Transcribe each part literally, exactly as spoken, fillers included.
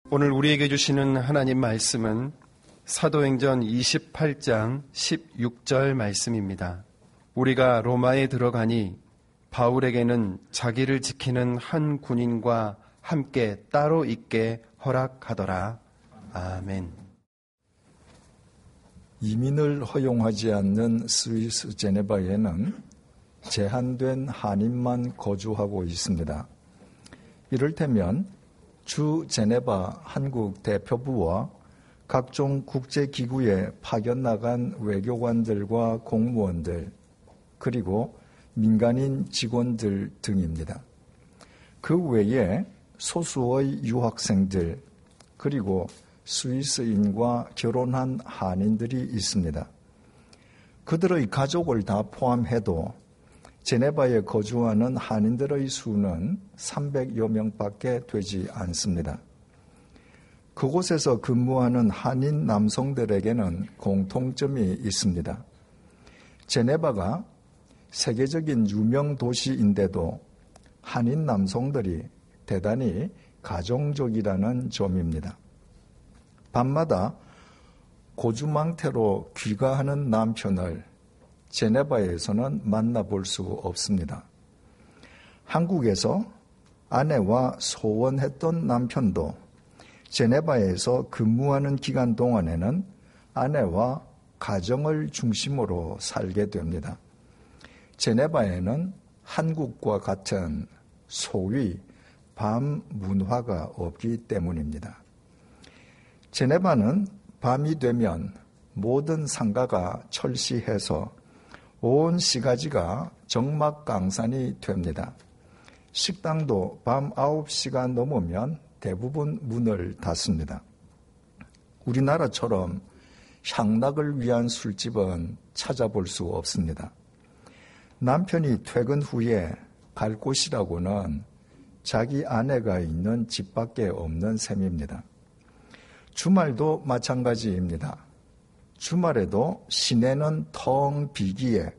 오늘 우리에게 주시는 하나님 말씀은 사도행전 이십팔 장 십육 절 말씀입니다. 우리가 로마에 들어가니 바울에게는 자기를 지키는 한 군인과 함께 따로 있게 허락하더라. 아멘. 이민을 허용하지 않는 스위스 제네바에는 제한된 한인만 거주하고 있습니다. 이를테면 주 제네바 한국 대표부와 각종 국제기구에 파견 나간 외교관들과 공무원들, 그리고 민간인 직원들 등입니다. 그 외에 소수의 유학생들, 그리고 스위스인과 결혼한 한인들이 있습니다. 그들의 가족을 다 포함해도 제네바에 거주하는 한인들의 수는 삼백여 명밖에 되지 않습니다. 그곳에서 근무하는 한인 남성들에게는 공통점이 있습니다. 제네바가 세계적인 유명 도시인데도 한인 남성들이 대단히 가정적이라는 점입니다. 밤마다 고주망태로 귀가하는 남편을 제네바에서는 만나볼 수 없습니다. 한국에서 아내와 소원했던 남편도 제네바에서 근무하는 기간 동안에는 아내와 가정을 중심으로 살게 됩니다. 제네바에는 한국과 같은 소위 밤 문화가 없기 때문입니다. 제네바는 밤이 되면 모든 상가가 철시해서 온 시가지가 정막강산이 됩니다. 식당도 밤 아홉 시가 넘으면 대부분 문을 닫습니다. 우리나라처럼 향락을 위한 술집은 찾아볼 수 없습니다. 남편이 퇴근 후에 갈 곳이라고는 자기 아내가 있는 집밖에 없는 셈입니다. 주말도 마찬가지입니다. 주말에도 시내는 텅 비기에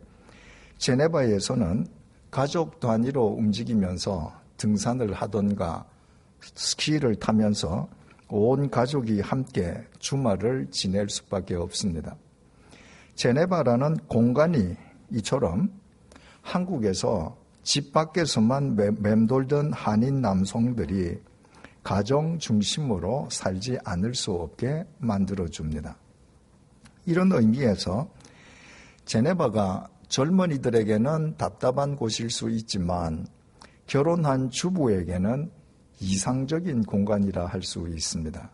제네바에서는 가족 단위로 움직이면서 등산을 하던가 스키를 타면서 온 가족이 함께 주말을 지낼 수밖에 없습니다. 제네바라는 공간이 이처럼 한국에서 집 밖에서만 맴돌던 한인 남성들이 가정 중심으로 살지 않을 수 없게 만들어줍니다. 이런 의미에서 제네바가 젊은이들에게는 답답한 곳일 수 있지만 결혼한 주부에게는 이상적인 공간이라 할 수 있습니다.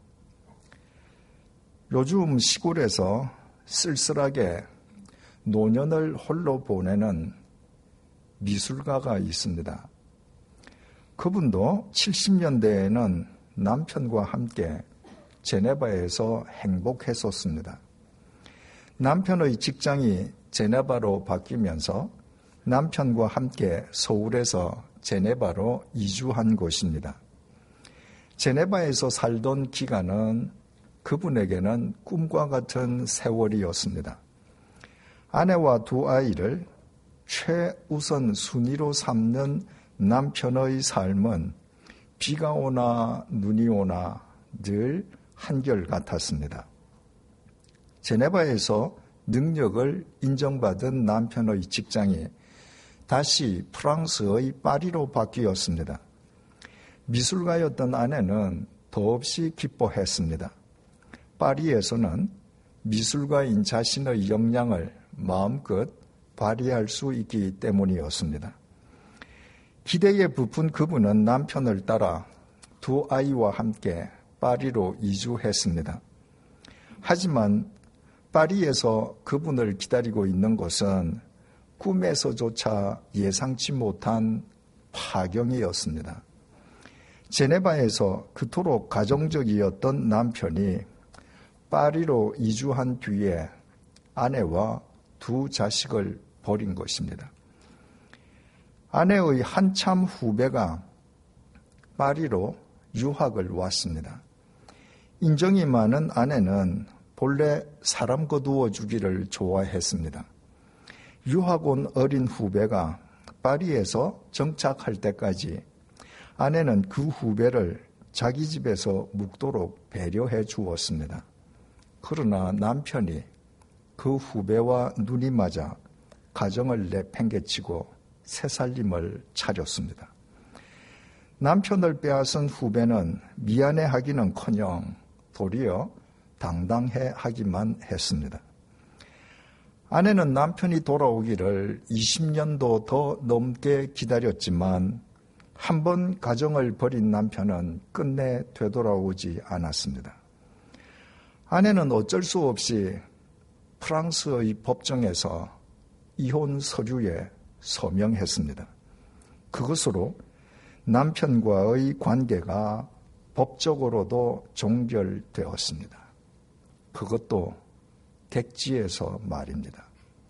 요즘 시골에서 쓸쓸하게 노년을 홀로 보내는 미술가가 있습니다. 그분도 칠십 년대에는 남편과 함께 제네바에서 행복했었습니다. 남편의 직장이 제네바로 바뀌면서 남편과 함께 서울에서 제네바로 이주한 것입니다. 제네바에서 살던 기간은 그분에게는 꿈과 같은 세월이었습니다. 아내와 두 아이를 최우선 순위로 삼는 남편의 삶은 비가 오나 눈이 오나 늘 한결같았습니다. 제네바에서 능력을 인정받은 남편의 직장이 다시 프랑스의 파리로 바뀌었습니다. 미술가였던 아내는 더없이 기뻐했습니다. 파리에서는 미술가인 자신의 역량을 마음껏 발휘할 수 있기 때문이었습니다. 기대에 부푼 그분은 남편을 따라 두 아이와 함께 파리로 이주했습니다. 하지만 파리에서 그분을 기다리고 있는 것은 꿈에서조차 예상치 못한 파경이었습니다. 제네바에서 그토록 가정적이었던 남편이 파리로 이주한 뒤에 아내와 두 자식을 버린 것입니다. 아내의 한참 후배가 파리로 유학을 왔습니다. 인정이 많은 아내는 본래 사람 거두어 주기를 좋아했습니다. 유학 온 어린 후배가 파리에서 정착할 때까지 아내는 그 후배를 자기 집에서 묵도록 배려해 주었습니다. 그러나 남편이 그 후배와 눈이 맞아 가정을 내팽개치고 새살림을 차렸습니다. 남편을 빼앗은 후배는 미안해하기는커녕 도리어 당당해하기만 했습니다. 아내는 남편이 돌아오기를 이십 년도 더 넘게 기다렸지만 한 번 가정을 버린 남편은 끝내 되돌아오지 않았습니다. 아내는 어쩔 수 없이 프랑스의 법정에서 이혼 서류에 서명했습니다. 그것으로 남편과의 관계가 법적으로도 종결되었습니다. 그것도 객지에서 말입니다.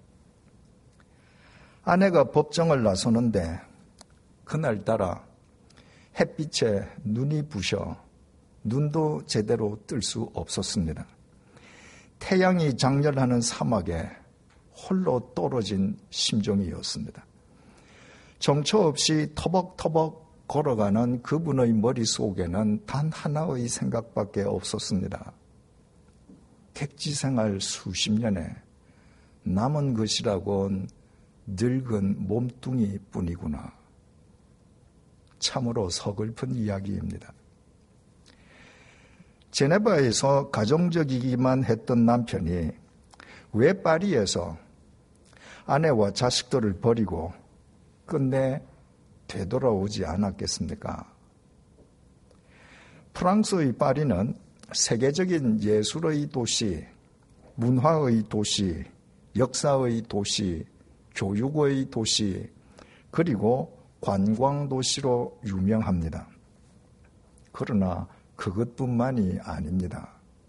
아내가 법정을 나서는데 그날따라 햇빛에 눈이 부셔 눈도 제대로 뜰 수 없었습니다. 태양이 장렬하는 사막에 홀로 떨어진 심정이었습니다. 정처 없이 터벅터벅 걸어가는 그분의 머릿속에는 단 하나의 생각밖에 없었습니다. 객지생활 수십 년에 남은 것이라곤 늙은 몸뚱이 뿐이구나. 참으로 서글픈 이야기입니다. 제네바에서 가정적이기만 했던 남편이 왜 파리에서 아내와 자식들을 버리고 끝내 되돌아오지 않았겠습니까? 프랑스의 파리는 세계적인 예술의 도시, 문화의 도시, 역사의 도시, 교육의 도시, 그리고 관광도시로 유명합니다. 그러나 그것뿐만이 아닙니다.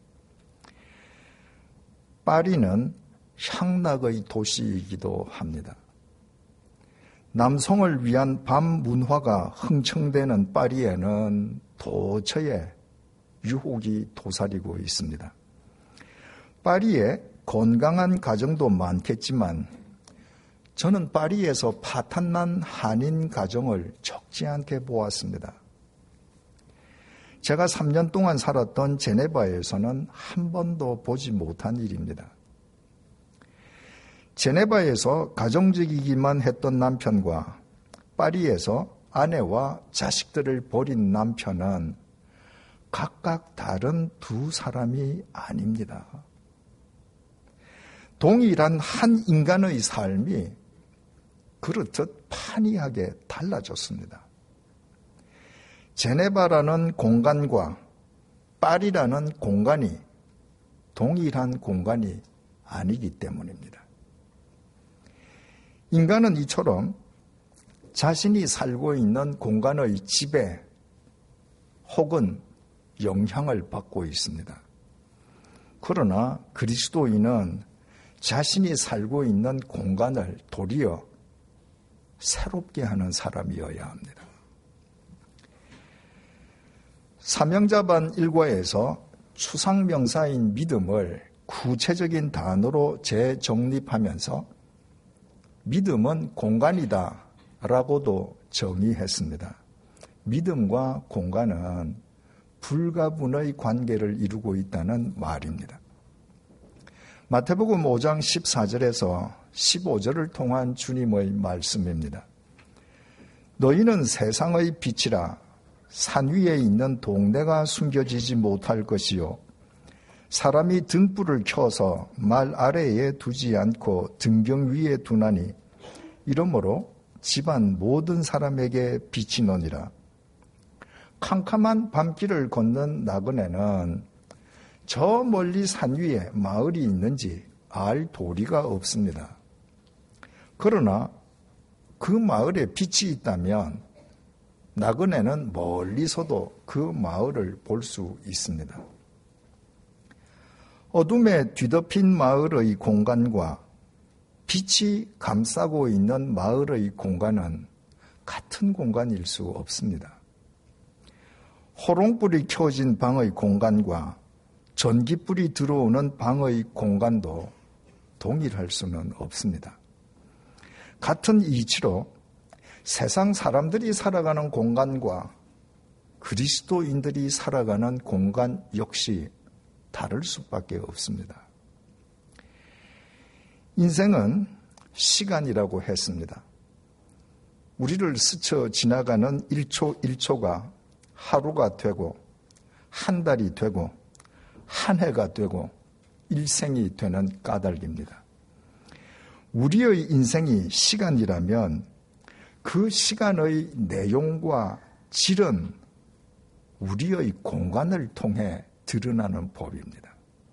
파리는 향락의 도시이기도 합니다. 남성을 위한 밤 문화가 흥청대는 파리에는 도처에 유혹이 도사리고 있습니다. 파리에 건강한 가정도 많겠지만 저는 파리에서 파탄난 한인 가정을 적지 않게 보았습니다. 제가 삼 년 동안 살았던 제네바에서는 한 번도 보지 못한 일입니다. 제네바에서 가정적이기만 했던 남편과 파리에서 아내와 자식들을 버린 남편은 각각 다른 두 사람이 아닙니다. 동일한 한 인간의 삶이 그렇듯 판이하게 달라졌습니다. 제네바라는 공간과 파리라는 공간이 동일한 공간이 아니기 때문입니다. 인간은 이처럼 자신이 살고 있는 공간의 지배 혹은 영향을 받고 있습니다. 그러나 그리스도인은 자신이 살고 있는 공간을 도리어 새롭게 하는 사람이어야 합니다. 사명자반 일과에서 추상명사인 믿음을 구체적인 단어로 재정립하면서 믿음은 공간이다 라고도 정의했습니다. 믿음과 공간은 불가분의 관계를 이루고 있다는 말입니다. 마태복음 오 장 십사 절에서 십오 절을 통한 주님의 말씀입니다. 너희는 세상의 빛이라. 산 위에 있는 동네가 숨겨지지 못할 것이요 사람이 등불을 켜서 말 아래에 두지 않고 등경 위에 두나니 이러므로 집안 모든 사람에게 빛이 나니라. 캄캄한 밤길을 걷는 나그네는 저 멀리 산 위에 마을이 있는지 알 도리가 없습니다. 그러나 그 마을에 빛이 있다면 나그네는 멀리서도 그 마을을 볼 수 있습니다. 어둠에 뒤덮인 마을의 공간과 빛이 감싸고 있는 마을의 공간은 같은 공간일 수 없습니다. 호롱불이 켜진 방의 공간과 전기불이 들어오는 방의 공간도 동일할 수는 없습니다. 같은 이치로 세상 사람들이 살아가는 공간과 그리스도인들이 살아가는 공간 역시 다를 수밖에 없습니다. 인생은 시간이라고 했습니다. 우리를 스쳐 지나가는 일 초 일 초가 하루가 되고 한 달이 되고 한 해가 되고 일생이 되는 까닭입니다. 우리의 인생이 시간이라면 그 시간의 내용과 질은 우리의 공간을 통해 드러나는 법입니다.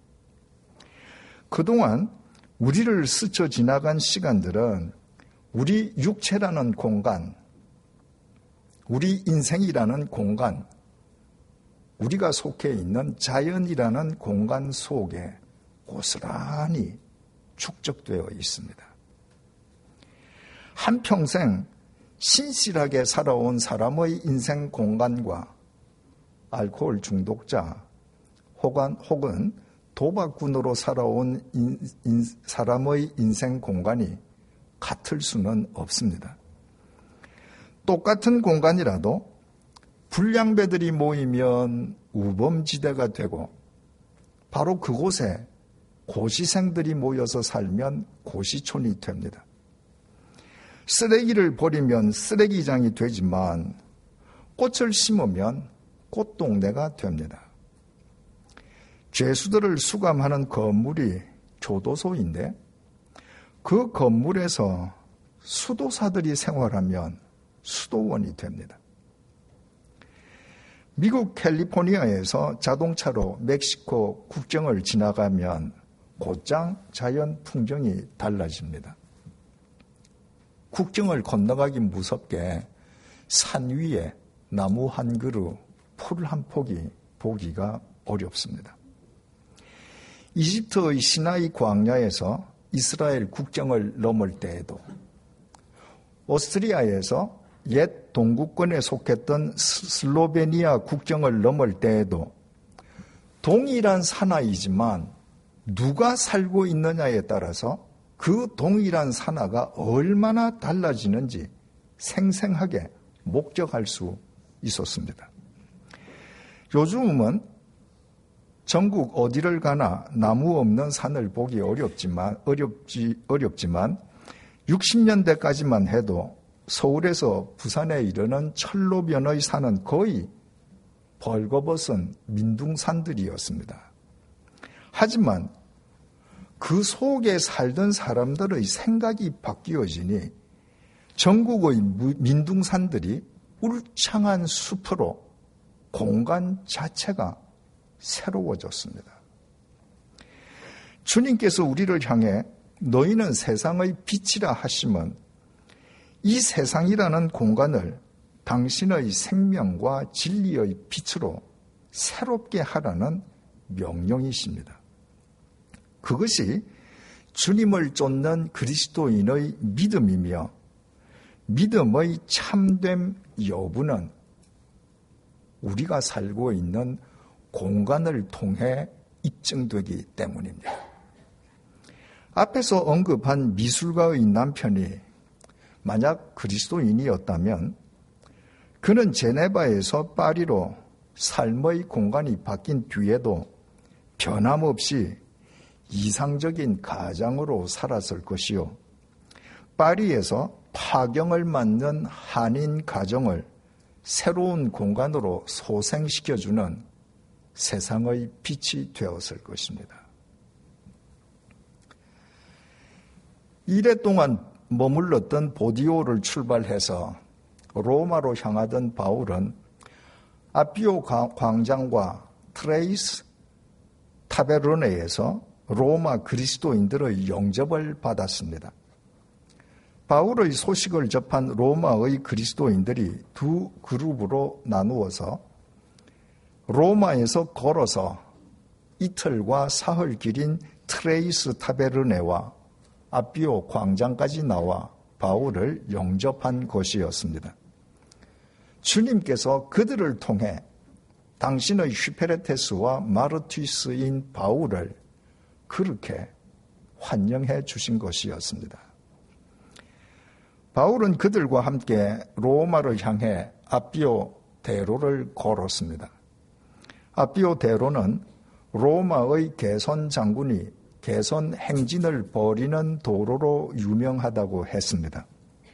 그동안 우리를 스쳐 지나간 시간들은 우리 육체라는 공간, 우리 인생이라는 공간, 우리가 속해 있는 자연이라는 공간 속에 고스란히 축적되어 있습니다. 한평생 신실하게 살아온 사람의 인생 공간과 알코올 중독자 혹은, 혹은 도박꾼으로 살아온 인, 인, 사람의 인생 공간이 같을 수는 없습니다. 똑같은 공간이라도 불량배들이 모이면 우범지대가 되고 바로 그곳에 고시생들이 모여서 살면 고시촌이 됩니다. 쓰레기를 버리면 쓰레기장이 되지만 꽃을 심으면 꽃동네가 됩니다. 죄수들을 수감하는 건물이 교도소인데 그 건물에서 수도사들이 생활하면 수도원이 됩니다. 미국 캘리포니아에서 자동차로 멕시코 국경을 지나가면 곧장 자연 풍경이 달라집니다. 국경을 건너가기 무섭게 산 위에 나무 한 그루, 풀 한 폭이 보기가 어렵습니다. 이집트의 시나이 광야에서 이스라엘 국경을 넘을 때에도, 오스트리아에서 옛 동구권에 속했던 슬로베니아 국경을 넘을 때에도 동일한 산하이지만 누가 살고 있느냐에 따라서 그 동일한 산하가 얼마나 달라지는지 생생하게 목격할 수 있었습니다. 요즘은 전국 어디를 가나 나무 없는 산을 보기 어렵지만, 어렵지, 어렵지만 육십 년대까지만 해도 서울에서 부산에 이르는 철로변의 산은 거의 벌거벗은 민둥산들이었습니다. 하지만 그 속에 살던 사람들의 생각이 바뀌어지니 전국의 민둥산들이 울창한 숲으로 공간 자체가 새로워졌습니다. 주님께서 우리를 향해 너희는 세상의 빛이라 하시면 이 세상이라는 공간을 당신의 생명과 진리의 빛으로 새롭게 하라는 명령이십니다. 그것이 주님을 쫓는 그리스도인의 믿음이며 믿음의 참됨 여부는 우리가 살고 있는 공간을 통해 입증되기 때문입니다. 앞에서 언급한 미술가의 남편이 만약 그리스도인이었다면 그는 제네바에서 파리로 삶의 공간이 바뀐 뒤에도 변함없이 이상적인 가장으로 살았을 것이요, 파리에서 파경을 맞는 한인 가정을 새로운 공간으로 소생시켜주는 세상의 빛이 되었을 것입니다. 이래 동안 머물렀던 보디오를 출발해서 로마로 향하던 바울은 아피오 광장과 트레이스 타베르네에서 로마 그리스도인들의 영접을 받았습니다. 바울의 소식을 접한 로마의 그리스도인들이 두 그룹으로 나누어서 로마에서 걸어서 이틀과 사흘 길인 트레이스 타베르네와 아피오 광장까지 나와 바울을 영접한 것이었습니다. 주님께서 그들을 통해 당신의 휘페레테스와 마르티스인 바울을 그렇게 환영해 주신 것이었습니다. 바울은 그들과 함께 로마를 향해 아피오 대로를 걸었습니다. 아비오 대로는 로마의 개선 장군이 개선 행진을 벌이는 도로로 유명하다고 했습니다.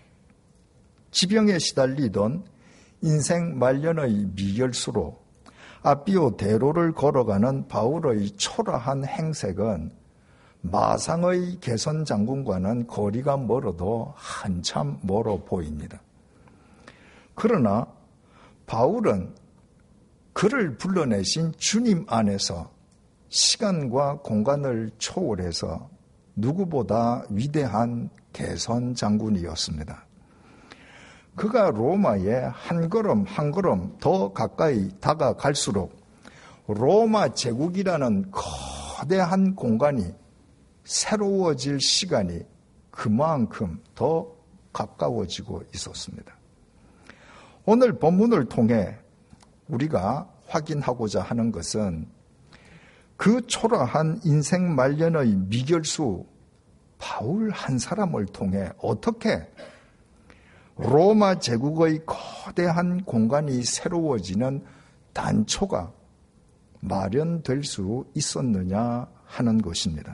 지병에 시달리던 인생 말년의 미결수로 아비오 대로를 걸어가는 바울의 초라한 행색은 마상의 개선 장군과는 거리가 멀어도 한참 멀어 보입니다. 그러나 바울은 그를 불러내신 주님 안에서 시간과 공간을 초월해서 누구보다 위대한 개선 장군이었습니다. 그가 로마에 한 걸음 한 걸음 더 가까이 다가갈수록 로마 제국이라는 거대한 공간이 새로워질 시간이 그만큼 더 가까워지고 있었습니다. 오늘 본문을 통해 우리가 확인하고자 하는 것은 그 초라한 인생 말년의 미결수 바울 한 사람을 통해 어떻게 로마 제국의 거대한 공간이 새로워지는 단초가 마련될 수 있었느냐 하는 것입니다.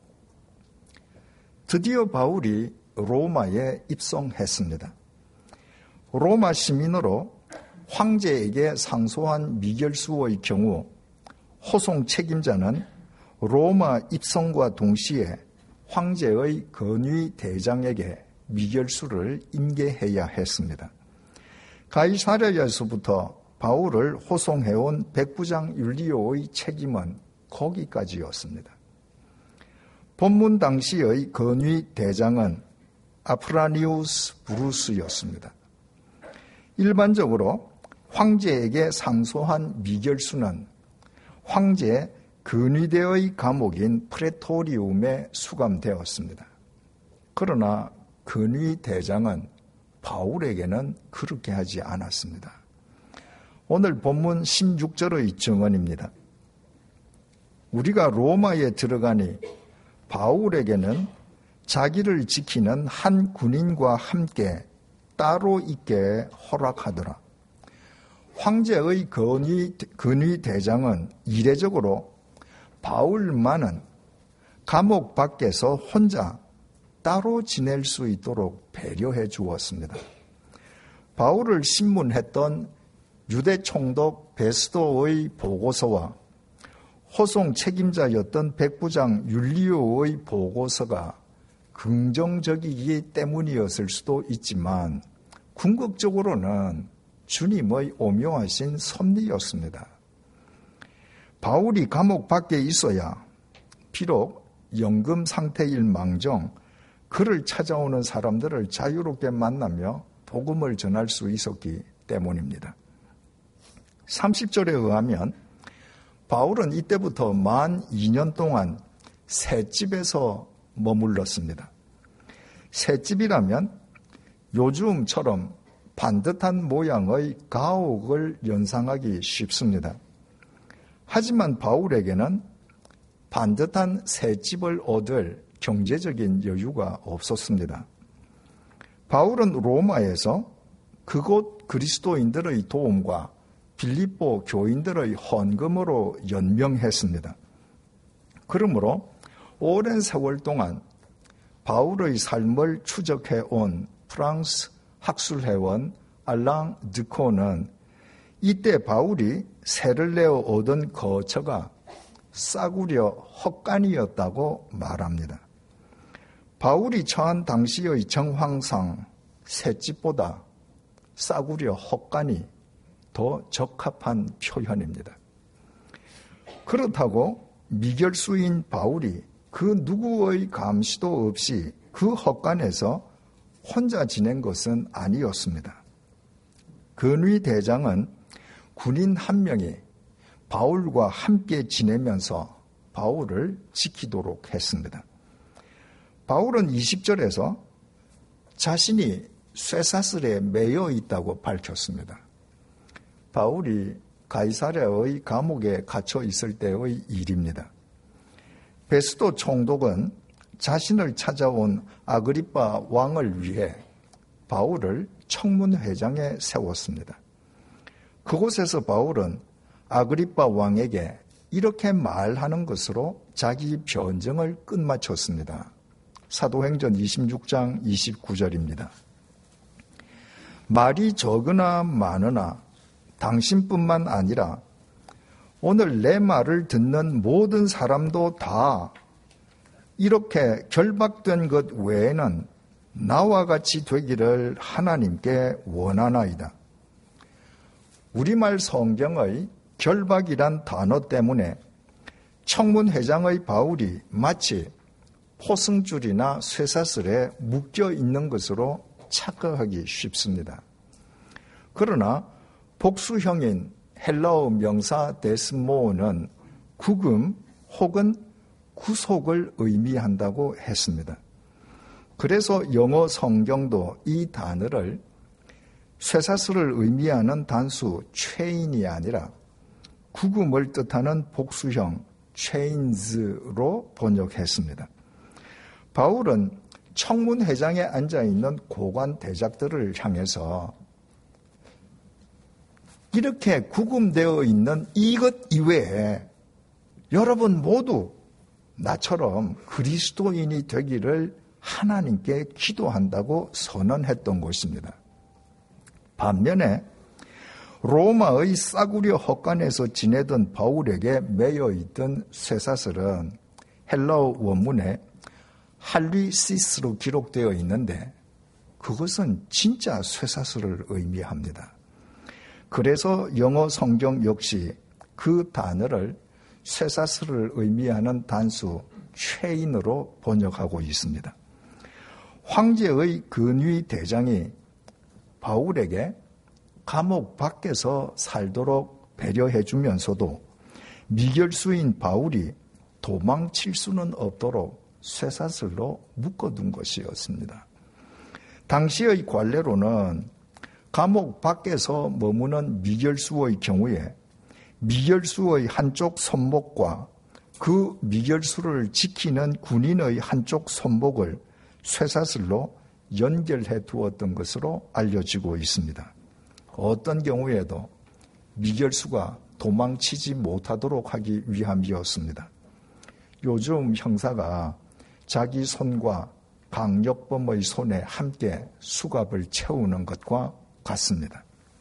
드디어 바울이 로마에 입성했습니다. 로마 시민으로 황제에게 상소한 미결수의 경우 호송 책임자는 로마 입성과 동시에 황제의 건위 대장에게 미결수를 인계해야 했습니다. 가이사랴에서부터 바울을 호송해온 백부장 율리오의 책임은 거기까지였습니다. 본문 당시의 건위 대장은 아프라니우스 브루스였습니다. 일반적으로 황제에게 상소한 미결수는 황제 근위대의 감옥인 프레토리움에 수감되었습니다. 그러나 근위대장은 바울에게는 그렇게 하지 않았습니다. 오늘 본문 십육 절의 증언입니다. 우리가 로마에 들어가니 바울에게는 자기를 지키는 한 군인과 함께 따로 있게 허락하더라. 황제의 근위, 근위 대장은 이례적으로 바울만은 감옥 밖에서 혼자 따로 지낼 수 있도록 배려해 주었습니다. 바울을 신문했던 유대 총독 베스도의 보고서와 호송 책임자였던 백부장 율리오의 보고서가 긍정적이기 때문이었을 수도 있지만 궁극적으로는 주님의 오묘하신 섭리였습니다. 바울이 감옥 밖에 있어야 비록 연금 상태일 망정 그를 찾아오는 사람들을 자유롭게 만나며 복음을 전할 수 있었기 때문입니다. 삼십 절에 의하면 바울은 이때부터 만 이 년 동안 셋집에서 머물렀습니다. 셋집이라면 요즘처럼 반듯한 모양의 가옥을 연상하기 쉽습니다. 하지만 바울에게는 반듯한 셋집을 얻을 경제적인 여유가 없었습니다. 바울은 로마에서 그곳 그리스도인들의 도움과 빌립보 교인들의 헌금으로 연명했습니다. 그러므로 오랜 세월 동안 바울의 삶을 추적해온 프랑스 학술회원 알랑 드코는 이때 바울이 세를 내어 얻은 거처가 싸구려 헛간이었다고 말합니다. 바울이 처한 당시의 정황상 셋집보다 싸구려 헛간이 더 적합한 표현입니다. 그렇다고 미결수인 바울이 그 누구의 감시도 없이 그 헛간에서 혼자 지낸 것은 아니었습니다. 근위 대장은 군인 한 명이 바울과 함께 지내면서 바울을 지키도록 했습니다. 바울은 이십 절에서 자신이 쇠사슬에 매여 있다고 밝혔습니다. 바울이 가이사랴의 감옥에 갇혀 있을 때의 일입니다. 베스도 총독은 자신을 찾아온 아그리빠 왕을 위해 바울을 청문회장에 세웠습니다. 그곳에서 바울은 아그리빠 왕에게 이렇게 말하는 것으로 자기 변증을 끝마쳤습니다. 사도행전 이십육 장 이십구 절입니다. 말이 적으나 많으나 당신뿐만 아니라 오늘 내 말을 듣는 모든 사람도 다 이렇게 결박된 것 외에는 나와 같이 되기를 하나님께 원하나이다. 우리말 성경의 결박이란 단어 때문에 청문회장의 바울이 마치 포승줄이나 쇠사슬에 묶여 있는 것으로 착각하기 쉽습니다. 그러나 복수형인 헬라어 명사 데스모는 구금 혹은 구속을 의미한다고 했습니다. 그래서 영어 성경도 이 단어를 쇠사슬을 의미하는 단수 chain이 아니라 구금을 뜻하는 복수형 chains로 번역했습니다. 바울은 청문회장에 앉아있는 고관 대작들을 향해서 이렇게 구금되어 있는 이것 이외에 여러분 모두 나처럼 그리스도인이 되기를 하나님께 기도한다고 선언했던 것입니다. 반면에 로마의 싸구려 헛간에서 지내던 바울에게 매여있던 쇠사슬은 헬라어 원문에 할리시스로 기록되어 있는데 그것은 진짜 쇠사슬을 의미합니다. 그래서 영어 성경 역시 그 단어를 쇠사슬을 의미하는 단수 체인으로 번역하고 있습니다. 황제의 근위 대장이 바울에게 감옥 밖에서 살도록 배려해 주면서도 미결수인 바울이 도망칠 수는 없도록 쇠사슬로 묶어둔 것이었습니다. 당시의 관례로는 감옥 밖에서 머무는 미결수의 경우에 미결수의 한쪽 손목과 그 미결수를 지키는 군인의 한쪽 손목을 쇠사슬로 연결해 두었던 것으로 알려지고 있습니다. 어떤 경우에도 미결수가 도망치지 못하도록 하기 위함이었습니다. 요즘 형사가 자기 손과 강력범의 손에 함께 수갑을 채우는 것과 같습니다.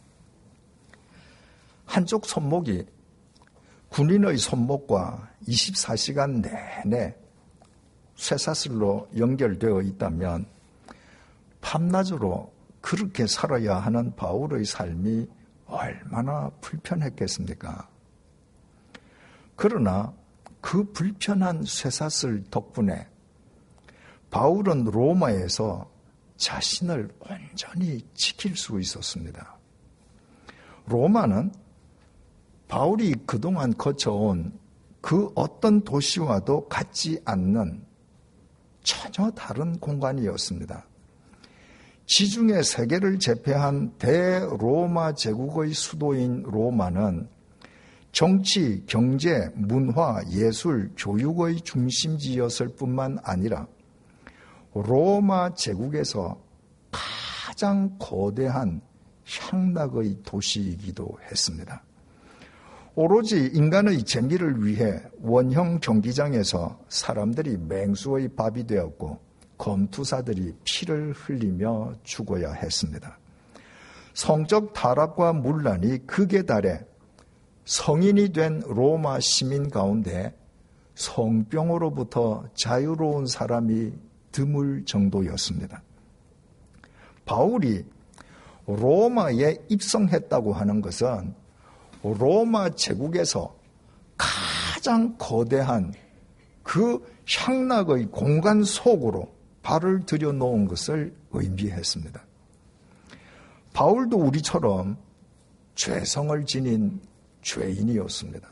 한쪽 손목이 군인의 손목과 이십사 시간 내내 쇠사슬로 연결되어 있다면 밤낮으로 그렇게 살아야 하는 바울의 삶이 얼마나 불편했겠습니까? 그러나 그 불편한 쇠사슬 덕분에 바울은 로마에서 자신을 온전히 지킬 수 있었습니다. 로마는 바울이 그동안 거쳐온 그 어떤 도시와도 같지 않는 전혀 다른 공간이었습니다. 지중해 세계를 제패한 대로마 제국의 수도인 로마는 정치, 경제, 문화, 예술, 교육의 중심지였을 뿐만 아니라 로마 제국에서 가장 거대한 향락의 도시이기도 했습니다. 오로지 인간의 재미를 위해 원형 경기장에서 사람들이 맹수의 밥이 되었고 검투사들이 피를 흘리며 죽어야 했습니다. 성적 타락과 문란이 극에 달해 성인이 된 로마 시민 가운데 성병으로부터 자유로운 사람이 드물 정도였습니다. 바울이 로마에 입성했다고 하는 것은 로마 제국에서 가장 거대한 그 향락의 공간 속으로 발을 들여놓은 것을 의미했습니다. 바울도 우리처럼 죄성을 지닌 죄인이었습니다.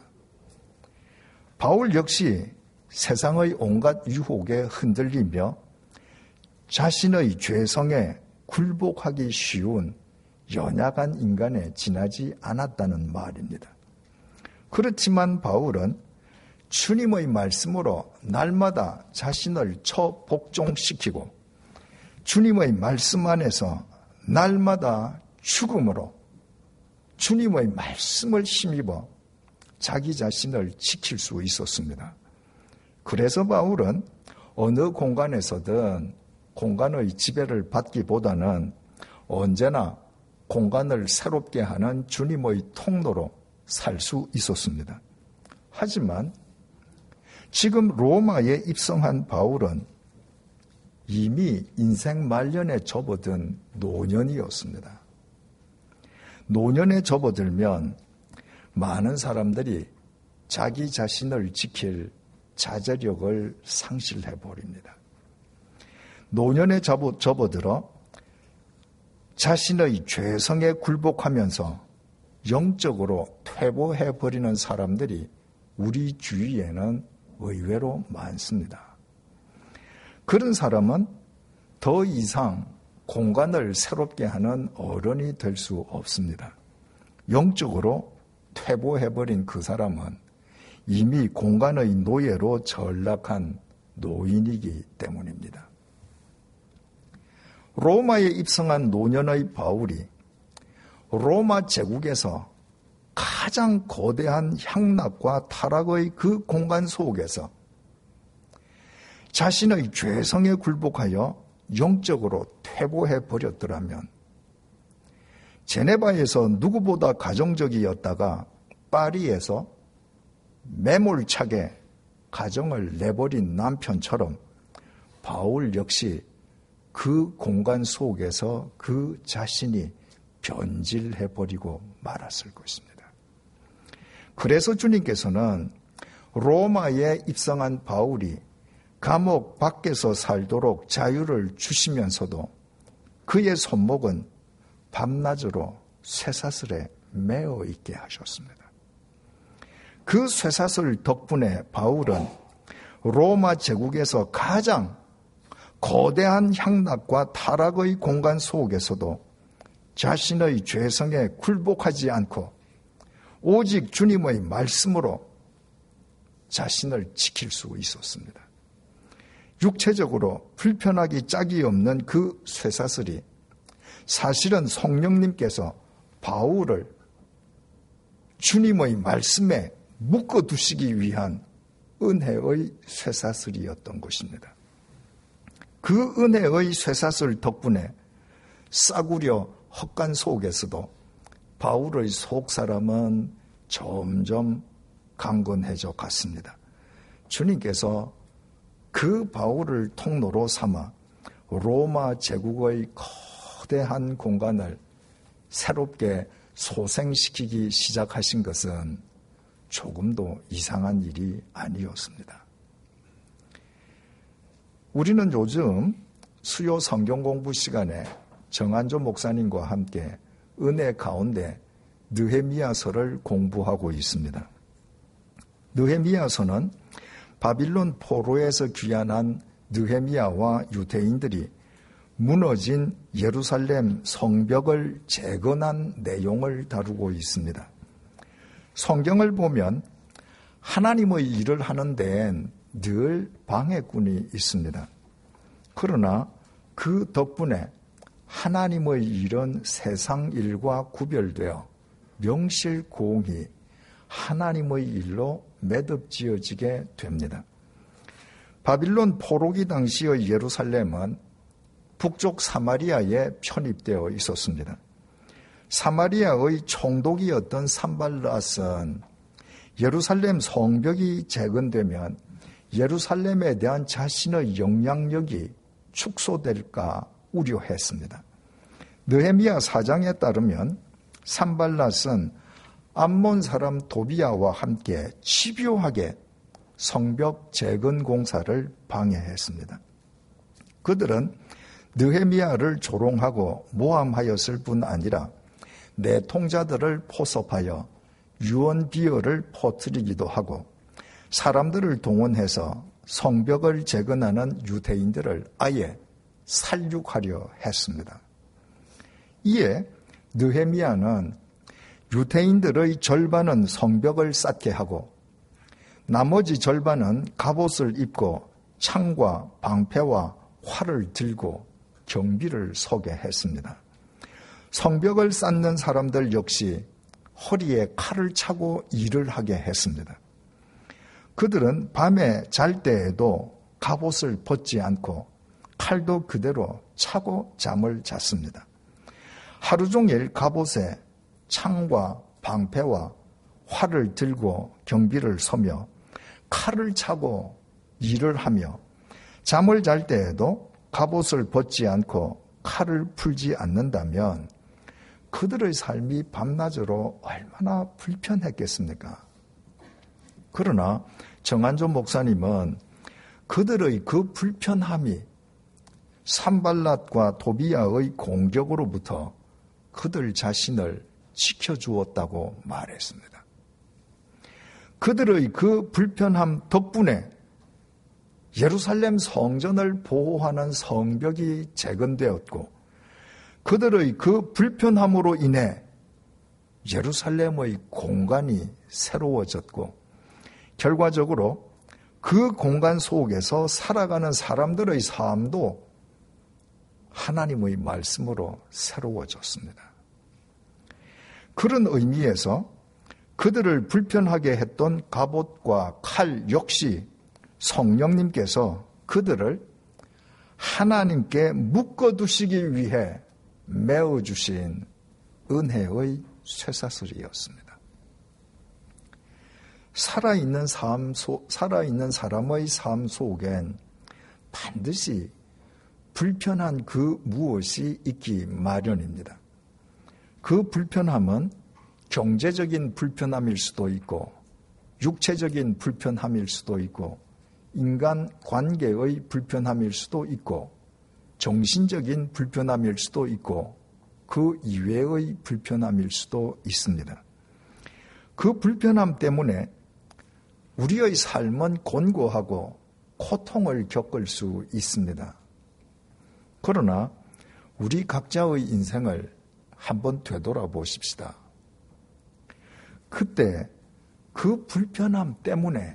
바울 역시 세상의 온갖 유혹에 흔들리며 자신의 죄성에 굴복하기 쉬운 연약한 인간에 지나지 않았다는 말입니다. 그렇지만 바울은 주님의 말씀으로 날마다 자신을 처복종시키고 주님의 말씀 안에서 날마다 죽음으로 주님의 말씀을 힘입어 자기 자신을 지킬 수 있었습니다. 그래서 바울은 어느 공간에서든 공간의 지배를 받기보다는 언제나 공간을 새롭게 하는 주님의 통로로 살 수 있었습니다. 하지만 지금 로마에 입성한 바울은 이미 인생 말년에 접어든 노년이었습니다. 노년에 접어들면 많은 사람들이 자기 자신을 지킬 자제력을 상실해버립니다. 노년에 접어, 접어들어 자신의 죄성에 굴복하면서 영적으로 퇴보해버리는 사람들이 우리 주위에는 의외로 많습니다. 그런 사람은 더 이상 공간을 새롭게 하는 어른이 될 수 없습니다. 영적으로 퇴보해버린 그 사람은 이미 공간의 노예로 전락한 노인이기 때문입니다. 로마에 입성한 노년의 바울이 로마 제국에서 가장 거대한 향락과 타락의 그 공간 속에서 자신의 죄성에 굴복하여 영적으로 퇴보해버렸더라면 제네바에서 누구보다 가정적이었다가 파리에서 매몰차게 가정을 내버린 남편처럼 바울 역시 그 공간 속에서 그 자신이 변질해버리고 말았을 것입니다. 그래서 주님께서는 로마에 입성한 바울이 감옥 밖에서 살도록 자유를 주시면서도 그의 손목은 밤낮으로 쇠사슬에 매어 있게 하셨습니다. 그 쇠사슬 덕분에 바울은 로마 제국에서 가장 거대한 향락과 타락의 공간 속에서도 자신의 죄성에 굴복하지 않고 오직 주님의 말씀으로 자신을 지킬 수 있었습니다. 육체적으로 불편하기 짝이 없는 그 쇠사슬이 사실은 성령님께서 바울을 주님의 말씀에 묶어두시기 위한 은혜의 쇠사슬이었던 것입니다. 그 은혜의 쇠사슬 덕분에 싸구려 헛간 속에서도 바울의 속사람은 점점 강건해져 갔습니다. 주님께서 그 바울을 통로로 삼아 로마 제국의 거대한 공간을 새롭게 소생시키기 시작하신 것은 조금도 이상한 일이 아니었습니다. 우리는 요즘 수요 성경 공부 시간에 정한조 목사님과 함께 은혜 가운데 느헤미야서를 공부하고 있습니다. 느헤미야서는 바빌론 포로에서 귀환한 느헤미야와 유대인들이 무너진 예루살렘 성벽을 재건한 내용을 다루고 있습니다. 성경을 보면 하나님의 일을 하는 데엔 늘 방해꾼이 있습니다. 그러나 그 덕분에 하나님의 일은 세상 일과 구별되어 명실공히 하나님의 일로 매듭지어지게 됩니다. 바빌론 포로기 당시의 예루살렘은 북쪽 사마리아에 편입되어 있었습니다. 사마리아의 총독이었던 산발랏은 예루살렘 성벽이 재건되면 예루살렘에 대한 자신의 영향력이 축소될까 우려했습니다. 느헤미야 사장에 따르면 산발랏은 암몬 사람 도비아와 함께 집요하게 성벽 재건 공사를 방해했습니다. 그들은 느헤미야를 조롱하고 모함하였을 뿐 아니라 내통자들을 포섭하여 유언 비어를 퍼뜨리기도 하고 사람들을 동원해서 성벽을 재건하는 유대인들을 아예 살육하려 했습니다. 이에 느헤미야는 유대인들의 절반은 성벽을 쌓게 하고 나머지 절반은 갑옷을 입고 창과 방패와 활을 들고 경비를 서게 했습니다. 성벽을 쌓는 사람들 역시 허리에 칼을 차고 일을 하게 했습니다. 그들은 밤에 잘 때에도 갑옷을 벗지 않고 칼도 그대로 차고 잠을 잤습니다. 하루 종일 갑옷에 창과 방패와 활을 들고 경비를 서며 칼을 차고 일을 하며 잠을 잘 때에도 갑옷을 벗지 않고 칼을 풀지 않는다면 그들의 삶이 밤낮으로 얼마나 불편했겠습니까? 그러나 정한조 목사님은 그들의 그 불편함이 산발랏과 도비아의 공격으로부터 그들 자신을 지켜주었다고 말했습니다. 그들의 그 불편함 덕분에 예루살렘 성전을 보호하는 성벽이 재건되었고 그들의 그 불편함으로 인해 예루살렘의 공간이 새로워졌고 결과적으로 그 공간 속에서 살아가는 사람들의 삶도 하나님의 말씀으로 새로워졌습니다. 그런 의미에서 그들을 불편하게 했던 갑옷과 칼 역시 성령님께서 그들을 하나님께 묶어두시기 위해 메어주신 은혜의 쇠사슬이었습니다. 살아있는 삶 속, 살아있는 사람의 삶 속엔 반드시 불편한 그 무엇이 있기 마련입니다. 그 불편함은 경제적인 불편함일 수도 있고 육체적인 불편함일 수도 있고 인간 관계의 불편함일 수도 있고 정신적인 불편함일 수도 있고 그 이외의 불편함일 수도 있습니다. 그 불편함 때문에 우리의 삶은 곤고하고 고통을 겪을 수 있습니다. 그러나 우리 각자의 인생을 한번 되돌아보십시다. 그때 그 불편함 때문에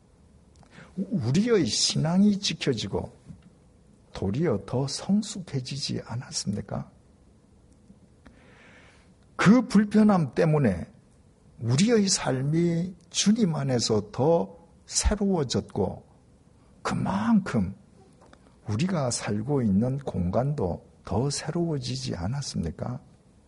우리의 신앙이 지켜지고 도리어 더 성숙해지지 않았습니까? 그 불편함 때문에 우리의 삶이 주님 안에서 더 새로워졌고 그만큼 우리가 살고 있는 공간도 더 새로워지지 않았습니까?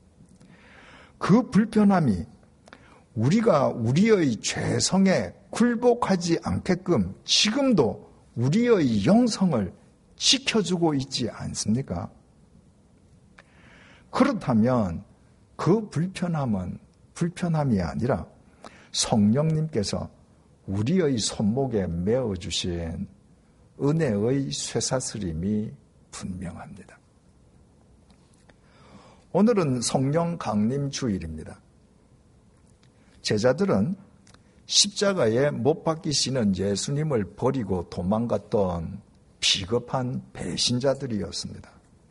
그 불편함이 우리가 우리의 죄성에 굴복하지 않게끔 지금도 우리의 영성을 지켜주고 있지 않습니까? 그렇다면 그 불편함은 불편함이 아니라 성령님께서 우리의 손목에 메어주신 은혜의 쇠사슬임이 분명합니다. 오늘은 성령 강림 주일입니다. 제자들은 십자가에 못 박히시는 예수님을 버리고 도망갔던 비겁한 배신자들이었습니다.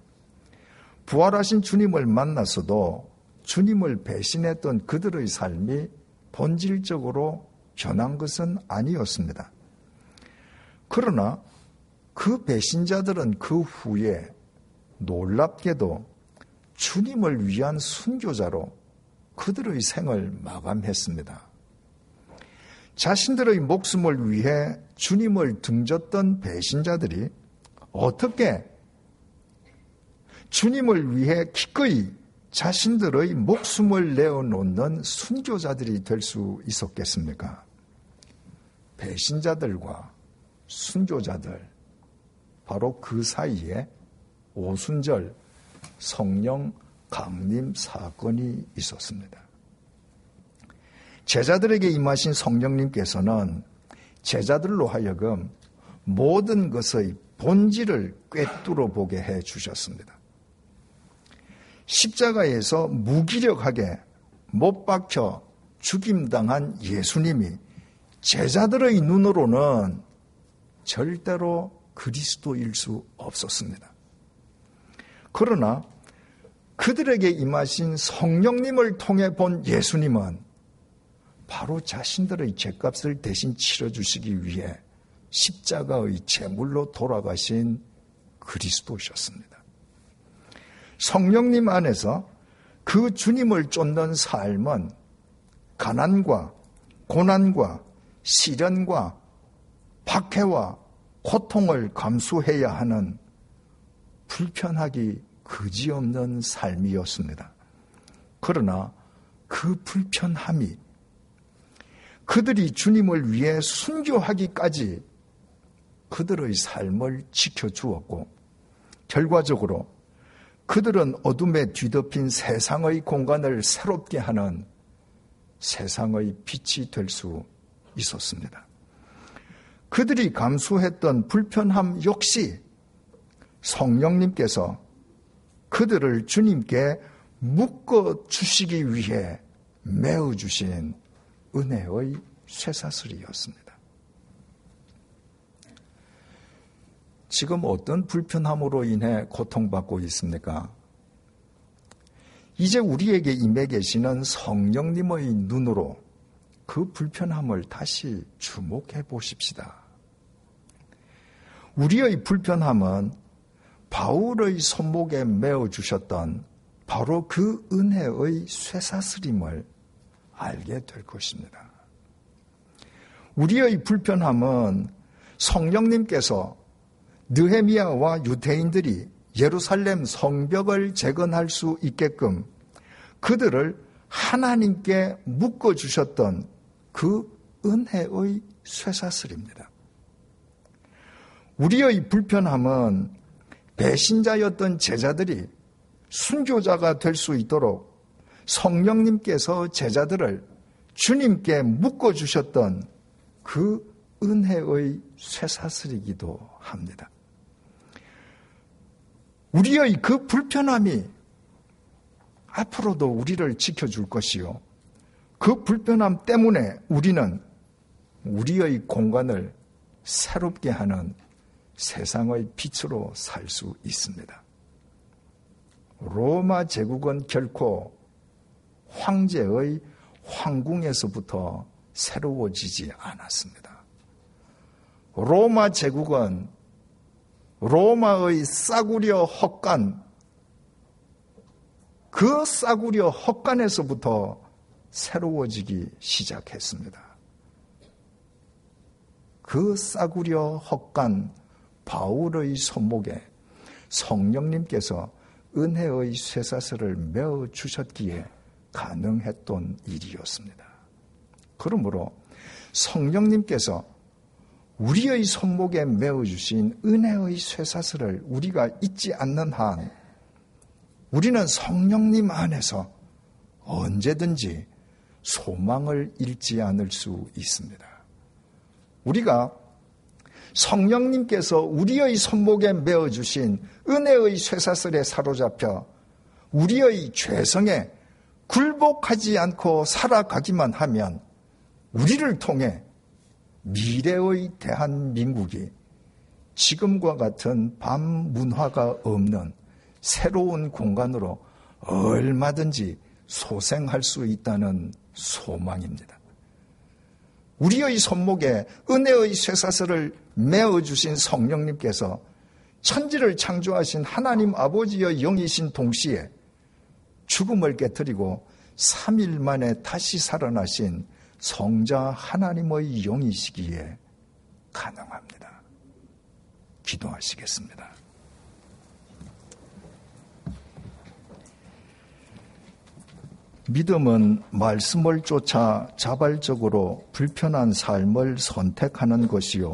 부활하신 주님을 만나서도 주님을 배신했던 그들의 삶이 본질적으로 변한 것은 아니었습니다. 그러나 그 배신자들은 그 후에 놀랍게도 주님을 위한 순교자로 그들의 생을 마감했습니다. 자신들의 목숨을 위해 주님을 등졌던 배신자들이 어떻게 주님을 위해 기꺼이 자신들의 목숨을 내어놓는 순교자들이 될 수 있었겠습니까? 배신자들과 순교자들, 바로 그 사이에 오순절 성령 강림 사건이 있었습니다. 제자들에게 임하신 성령님께서는 제자들로 하여금 모든 것의 본질을 꿰뚫어 보게 해 주셨습니다. 십자가에서 무기력하게 못 박혀 죽임당한 예수님이 제자들의 눈으로는 절대로 그리스도일 수 없었습니다. 그러나 그들에게 임하신 성령님을 통해 본 예수님은 바로 자신들의 죄값을 대신 치러주시기 위해 십자가의 제물로 돌아가신 그리스도셨습니다. 성령님 안에서 그 주님을 쫓는 삶은 가난과 고난과 시련과 박해와 고통을 감수해야 하는 불편하기 그지없는 삶이었습니다. 그러나 그 불편함이 그들이 주님을 위해 순교하기까지 그들의 삶을 지켜주었고, 결과적으로 그들은 어둠에 뒤덮인 세상의 공간을 새롭게 하는 세상의 빛이 될 수 있었습니다. 그들이 감수했던 불편함 역시 성령님께서 그들을 주님께 묶어 주시기 위해 메어 주신 은혜의 쇠사슬이었습니다. 지금 어떤 불편함으로 인해 고통받고 있습니까? 이제 우리에게 임해 계시는 성령님의 눈으로 그 불편함을 다시 주목해 보십시다. 우리의 불편함은 바울의 손목에 메어 주셨던 바로 그 은혜의 쇠사슬임을 알게 될 것입니다. 우리의 불편함은 성령님께서 느헤미야와 유대인들이 예루살렘 성벽을 재건할 수 있게끔 그들을 하나님께 묶어주셨던 그 은혜의 쇠사슬입니다. 우리의 불편함은 배신자였던 제자들이 순교자가 될 수 있도록 성령님께서 제자들을 주님께 묶어주셨던 그 은혜의 쇠사슬이기도 합니다. 우리의 그 불편함이 앞으로도 우리를 지켜줄 것이요, 그 불편함 때문에 우리는 우리의 공간을 새롭게 하는 세상의 빛으로 살 수 있습니다. 로마 제국은 결코 황제의 황궁에서부터 새로워지지 않았습니다. 로마 제국은 로마의 싸구려 헛간, 그 싸구려 헛간에서부터 새로워지기 시작했습니다. 그 싸구려 헛간 바울의 손목에 성령님께서 은혜의 쇠사슬을 메어 주셨기에 가능했던 일이었습니다. 그러므로 성령님께서 우리의 손목에 메어 주신 은혜의 쇠사슬을 우리가 잊지 않는 한 우리는 성령님 안에서 언제든지 소망을 잃지 않을 수 있습니다. 우리가 성령님께서 우리의 손목에 메어 주신 은혜의 쇠사슬에 사로잡혀 우리의 죄성에 굴복하지 않고 살아가기만 하면 우리를 통해 미래의 대한민국이 지금과 같은 밤 문화가 없는 새로운 공간으로 얼마든지 소생할 수 있다는 소망입니다. 우리의 손목에 은혜의 쇠사슬을 메어주신 성령님께서 천지를 창조하신 하나님 아버지의 영이신 동시에 죽음을 깨뜨리고 삼 일 만에 다시 살아나신 성자 하나님의 영이시기에 가능합니다. 기도하시겠습니다. 믿음은 말씀을 쫓아 자발적으로 불편한 삶을 선택하는 것이요,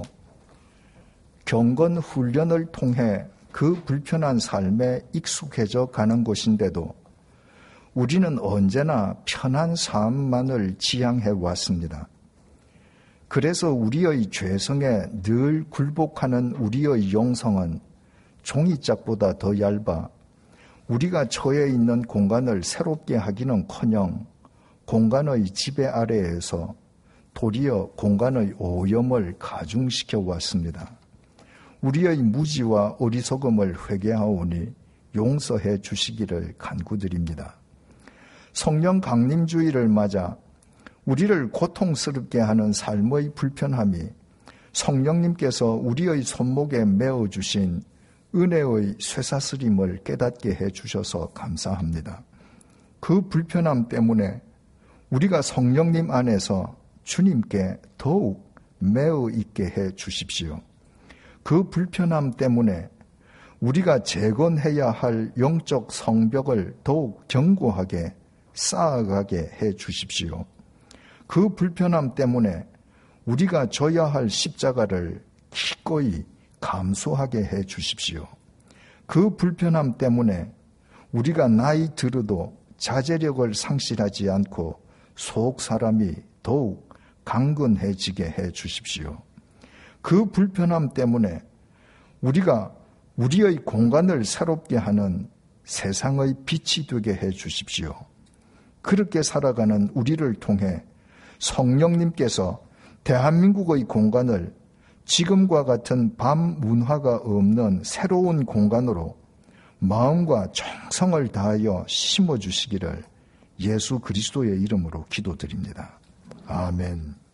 경건 훈련을 통해 그 불편한 삶에 익숙해져 가는 것인데도 우리는 언제나 편한 삶만을 지향해 왔습니다. 그래서 우리의 죄성에 늘 굴복하는 우리의 영성은 종이짝보다 더 얇아 우리가 처해 있는 공간을 새롭게 하기는커녕 공간의 지배 아래에서 도리어 공간의 오염을 가중시켜 왔습니다. 우리의 무지와 어리석음을 회개하오니 용서해 주시기를 간구드립니다. 성령 강림주의를 맞아 우리를 고통스럽게 하는 삶의 불편함이 성령님께서 우리의 손목에 메어주신 은혜의 쇠사슬임을 깨닫게 해주셔서 감사합니다. 그 불편함 때문에 우리가 성령님 안에서 주님께 더욱 매어 있게 해 주십시오. 그 불편함 때문에 우리가 재건해야 할 영적 성벽을 더욱 견고하게 쌓아가게 해 주십시오. 그 불편함 때문에 우리가 져야 할 십자가를 기꺼이 감수하게 해 주십시오. 그 불편함 때문에 우리가 나이 들어도 자제력을 상실하지 않고 속 사람이 더욱 강건해지게 해 주십시오. 그 불편함 때문에 우리가 우리의 공간을 새롭게 하는 세상의 빛이 되게 해 주십시오. 그렇게 살아가는 우리를 통해 성령님께서 대한민국의 공간을 지금과 같은 밤 문화가 없는 새로운 공간으로 마음과 정성을 다하여 심어주시기를 예수 그리스도의 이름으로 기도드립니다. 아멘.